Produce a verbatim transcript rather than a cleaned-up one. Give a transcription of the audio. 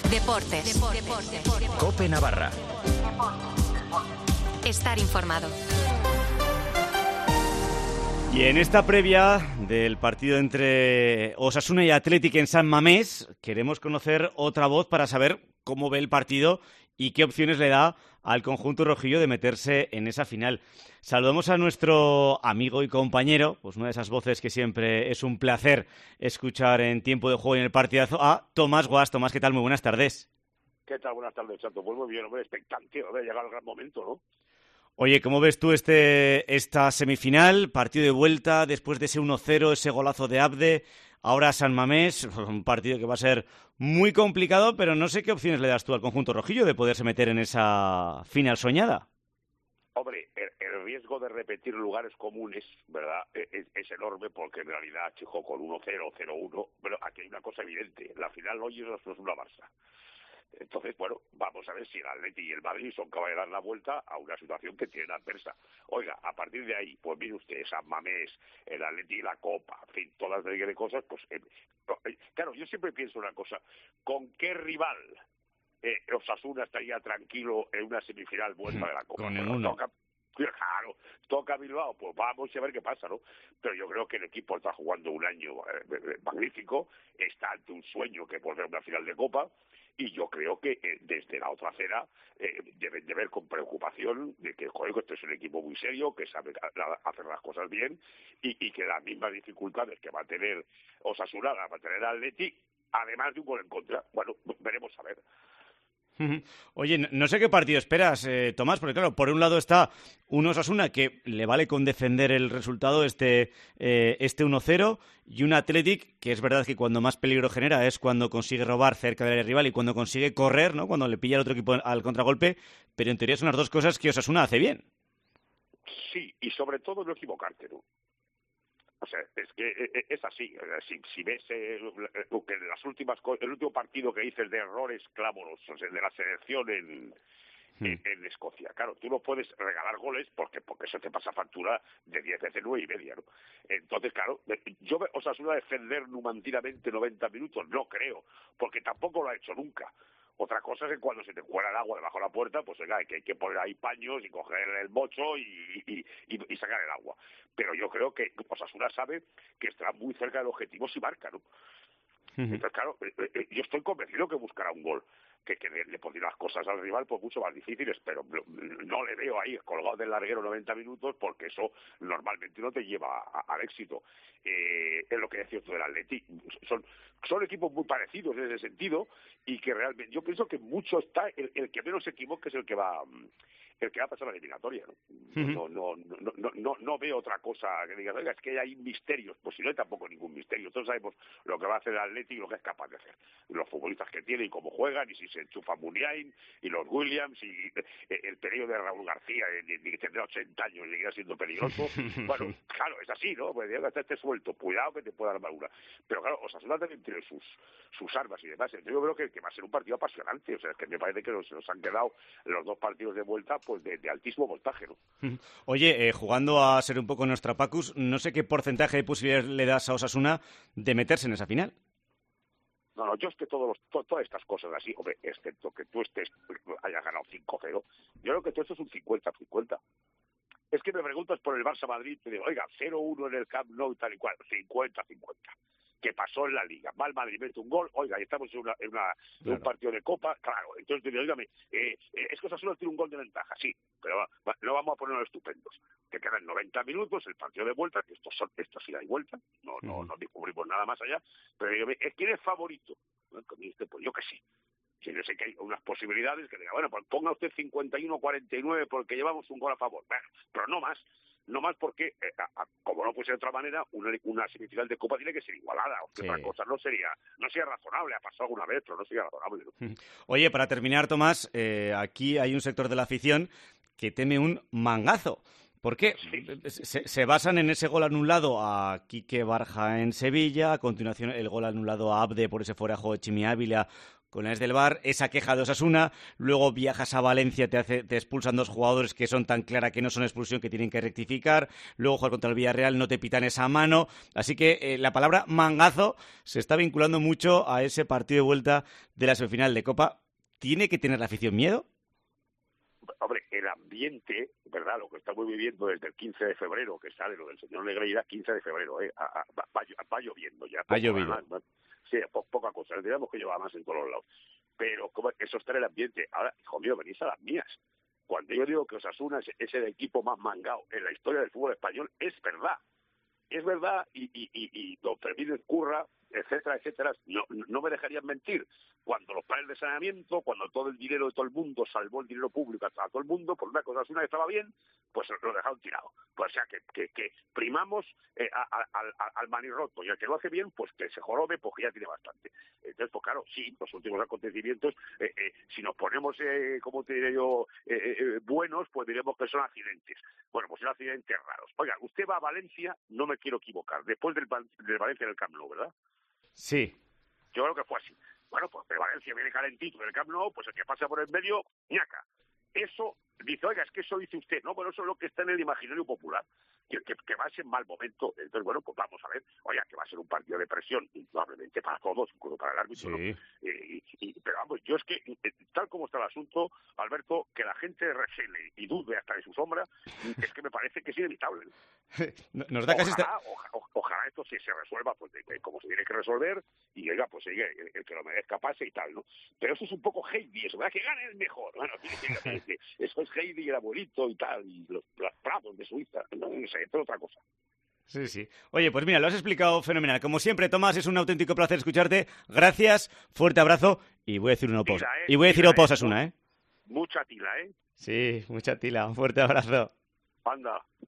Deportes. Deportes. COPE Navarra. Estar informado. Y en esta previa del partido entre Osasuna y Athletic en San Mamés, queremos conocer otra voz para saber cómo ve el partido y qué opciones le da al conjunto rojillo de meterse en esa final. Saludamos a nuestro amigo y compañero, pues una de esas voces que siempre es un placer escuchar en tiempo de juego y en el partidazo, a Tomás Guas. Tomás, ¿qué tal? Muy buenas tardes. ¿Qué tal? Buenas tardes, Chato. Pues muy bien, hombre, expectante, hombre, llega el gran momento, ¿no? Oye, ¿cómo ves tú este esta semifinal? Partido de vuelta, después de ese uno cero, ese golazo de Abde, ahora San Mamés, un partido que va a ser muy complicado, pero no sé qué opciones le das tú al conjunto rojillo de poderse meter en esa final soñada. Hombre, el, el riesgo de repetir lugares comunes, ¿verdad?, es, es enorme porque en realidad, chico, con uno cero, cero uno, pero aquí hay una cosa evidente, la final hoy es una Barça. Entonces, bueno, vamos a ver si el Atleti y el Madrid son capaces de dar la vuelta a una situación que tienen adversa. Oiga, a partir de ahí, pues mire usted, San Mamés, el Atleti y la Copa, en fin, todas las de cosas, pues... Eh, claro, yo siempre pienso una cosa, ¿con qué rival eh, Osasuna estaría tranquilo en una semifinal vuelta de la Copa? Con Bueno, ninguno. toca, claro, toca Bilbao, pues vamos a ver qué pasa, ¿no? Pero yo creo que el equipo está jugando un año eh, magnífico, está ante un sueño que puede ser una final de Copa, y yo creo que eh, desde la otra acera eh, deben de ver con preocupación de que, joder, que este es un equipo muy serio, que sabe hacer las cosas bien y, y que las mismas dificultades que va a tener Osasuna va a tener Atleti, además de un gol en contra. Bueno, veremos a ver. Oye, no sé qué partido esperas, eh, Tomás, porque claro, por un lado está un Osasuna que le vale con defender el resultado, este, eh, este uno cero, y un Athletic que es verdad que cuando más peligro genera es cuando consigue robar cerca del rival y cuando consigue correr, ¿no?, cuando le pilla al otro equipo al contragolpe, pero en teoría son las dos cosas que Osasuna hace bien. Sí, y sobre todo no equivocarte, ¿no? O sea, es que es así. Si, si ves eh, que en las últimas, el último partido que dices de errores clamorosos, el de la selección en, hmm. en, en Escocia, claro, tú no puedes regalar goles porque porque eso te pasa factura de diez veces nueve y media, ¿no? Entonces, claro, yo Osasuna defender numantinamente noventa minutos, no creo, porque tampoco lo ha hecho nunca. Otra cosa es que cuando se te cuela el agua debajo de la puerta, pues oiga, que hay que poner ahí paños y coger el bocho y, y, y, y sacar el agua. Pero yo creo que Osasuna sabe que está muy cerca del objetivo si marca, ¿no? Uh-huh. Entonces, claro, yo estoy convencido que buscará un gol, que, que le pondrá las cosas al rival pues mucho más difíciles, pero no le veo ahí colgado del larguero noventa minutos porque eso normalmente no te lleva a, a, al éxito. Eh, es lo que decía tú del Atleti. Son, son equipos muy parecidos en ese sentido y que realmente yo pienso que mucho está, el, el que menos se equivoque es el que va... el que va a pasar la eliminatoria, ¿no? No, no, no, no, no, no veo otra cosa que digas, oiga, es que hay misterios. Pues si no hay tampoco ningún misterio. Todos sabemos lo que va a hacer el Atleti y lo que es capaz de hacer. Los futbolistas que tiene y cómo juegan, y si se enchufa Muniain, y los Williams, y el periodo de Raúl García, que tendrá ochenta años y seguirá siendo peligroso. Bueno, claro, es así, ¿no? Pues ya esté suelto, cuidado que te pueda dar madura. Pero claro, Osasuna también tiene sus, sus armas y demás. Entonces yo creo que, que va a ser un partido apasionante. O sea, es que me parece que nos, nos han quedado los dos partidos de vuelta pues de, de altísimo voltaje, ¿no? Oye, eh, jugando a ser un poco Nostrapacus, no sé qué porcentaje de posibilidades le das a Osasuna de meterse en esa final. No, no, yo es que todos los, to, todas estas cosas así, hombre, excepto que tú estés, hayas ganado cinco cero, yo creo que todo esto es un cincuenta cincuenta. Es que me preguntas por el Barça-Madrid, te digo, oiga, cero uno en el Camp Nou, tal y cual, cincuenta cincuenta. Que pasó en la Liga. Va el Madrid, mete un gol, oiga, y estamos en, una, en, una, en claro. un partido de Copa, claro. Entonces te digo, oígame, eh, eh, es que Osasuna tiene un gol de ventaja, sí, pero va, va, no vamos a ponernos estupendos. Que quedan noventa minutos, el partido de vuelta, que esto, son, esto sí da y vuelta, no, no, uh-huh. no descubrimos nada más allá, pero dígame, ¿quién es favorito? Bueno, pues yo que sí. Si yo sé que hay unas posibilidades que diga, bueno, pues ponga usted cincuenta y uno cuarenta y nueve porque llevamos un gol a favor. Bueno, pero no más. No más porque, eh, a, a, como no puede ser de otra manera, una, una semifinal de Copa tiene que ser igualada. O sea, sí. Otra cosa no sería no sería razonable. Ha pasado alguna vez, pero no sería razonable, ¿no? Oye, para terminar, Tomás, eh, aquí hay un sector de la afición que teme un mangazo. ¿Por qué? Sí. Se, se basan en ese gol anulado a Quique Barja en Sevilla, a continuación el gol anulado a Abde por ese fuera de juego de Chimi Ávila con las del V A R, esa queja de Osasuna, luego viajas a Valencia, te, hace, te expulsan dos jugadores que son tan claras que no son expulsión, que tienen que rectificar, luego jugar contra el Villarreal, no te pitan esa mano, así que eh, la palabra mangazo se está vinculando mucho a ese partido de vuelta de la semifinal de Copa. ¿Tiene que tener la afición miedo? Hombre, el ambiente, ¿verdad? Lo que estamos viviendo desde el quince de febrero, que sale lo del señor Negreira, quince de febrero, ¿eh? A, a, va, va lloviendo ya. Ha llovido. Además, sí, po, poca cosa, digamos que lleva más en todos los lados. Pero ¿cómo? Eso está en el ambiente. Ahora, hijo mío, venís a las mías. Cuando yo digo que Osasuna es, es el equipo más mangao en la historia del fútbol español, es verdad. Es verdad, y, y, y, y don Fermín Curra, etcétera, etcétera, no, no me dejarían mentir. Cuando los planes de saneamiento, cuando todo el dinero de todo el mundo salvó el dinero público a todo el mundo, por una cosa una que estaba bien, pues lo dejaron tirado. Pues, o sea, que, que, que primamos eh, al, al manirroto, y al que lo hace bien, pues que se jorobe, porque ya tiene bastante. Entonces, pues claro, sí, los últimos acontecimientos, eh, eh, si nos ponemos, eh, como te diré yo, eh, eh, buenos, pues diremos que son accidentes. Bueno, pues son accidentes raros. Oiga, usted va a Valencia, no me quiero equivocar, después del, del Valencia del Camp Nou, ¿verdad? Sí. Yo creo que fue así. Bueno, pues de Valencia viene calentito del Camp Nou, pues el que pasa por el medio, ñaca. Eso, dice, oiga, es que eso dice usted, no, bueno, eso es lo que está en el imaginario popular, que, que, que va a ser mal momento. Entonces, bueno, pues vamos a ver, oiga, que va a ser un partido de presión, probablemente para todos, incluso para el árbitro, sí. ¿no? Eh, y, y, pero vamos, yo es que, tal como está el asunto, Alberto, que la gente recele y dude hasta de su sombra, es que me parece que es inevitable. Nos da casi ojalá, esta... ojalá, ojalá esto sí se resuelva pues de, de, como se tiene que resolver y oiga, pues oiga, el, el que lo merezca pase y tal, ¿no? Pero eso es un poco Heidi, eso, ¿verdad? Que gane el mejor. Bueno, eso es Heidi y el abuelito y tal, y los, los prados de Suiza, no, no sé, esto es otra cosa. Sí, sí. Oye, pues mira, lo has explicado fenomenal. Como siempre, Tomás, es un auténtico placer escucharte. Gracias, fuerte abrazo y voy a decir una pausa. Eh, y voy a decir tila, opa Osasuna, ¿eh? Mucha tila, ¿eh? Sí, mucha tila. Un fuerte abrazo. Anda.